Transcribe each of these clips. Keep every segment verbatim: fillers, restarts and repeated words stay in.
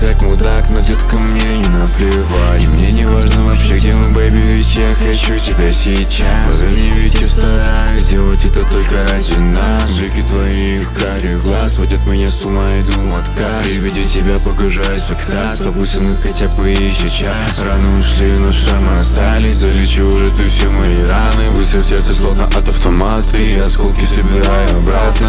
как мудак, но, детка, мне не наплевать. И мне не важно вообще, где мы, бэйби, ведь я хочу тебя сейчас. Поверь, ведь я стараюсь сделать это только ради нас. Блики твоих карих глаз сводят меня с ума, иду отказ. При виде тебя погружаюсь в экстаз, побусины хотя бы еще час. Раны ушли, но шрамы остались, залечу уже ты все мои раны. Выстрел в сердце словно от автомата, и осколки собираю обратно.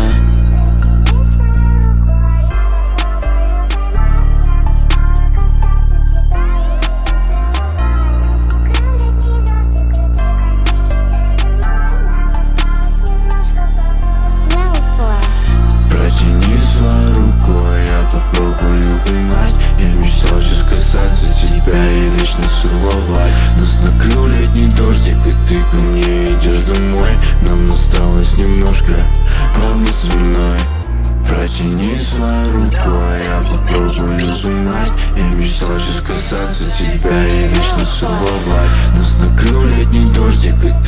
Протяни свою руку, а я попробую поймать. Я мечтал сейчас касаться тебя и вечно целовать. Нас накрыл летний дождик, и ты ко мне идешь домой. Нам осталось немножко побыть со мной. Протяни свою руку, а я попробую поймать. Я мечтал сейчас касаться тебя и вечно целовать. Нас накрыл летний дождик, и